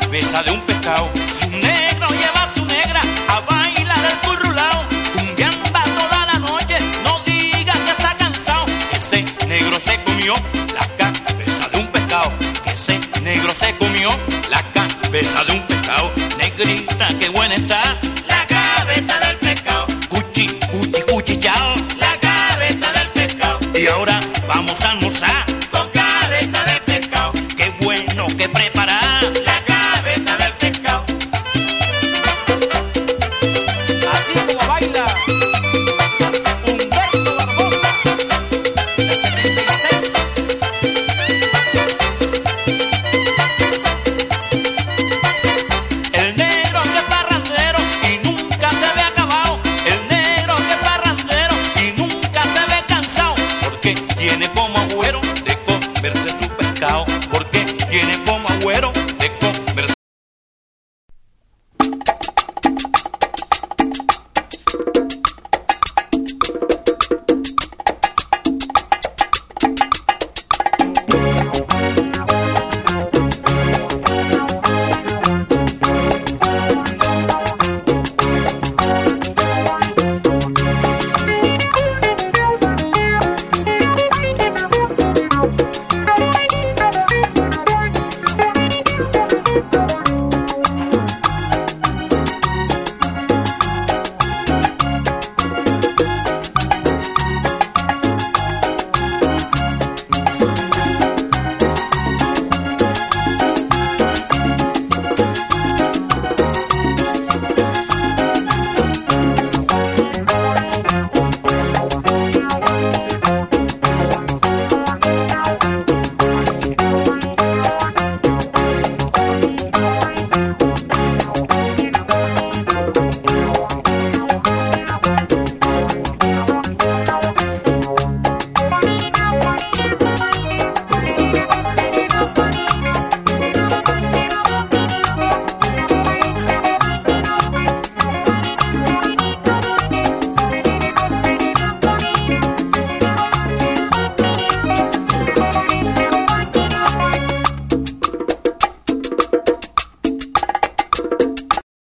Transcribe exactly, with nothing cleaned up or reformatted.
cabeza de un pescado. Su negro lleva a su negra a bailar el currulao, cumbiamba toda la noche, no diga que está cansado. Ese negro se comió la cabeza de un pescado, que ese negro se comió la cabeza de un pescado. Negrita, qué buena está la cabeza del pescado. Cuchi, cuchi, cuchi, chao, la cabeza del pescado. Y ahora vamos a almorzar con cabeza de pescado. Qué bueno que preparar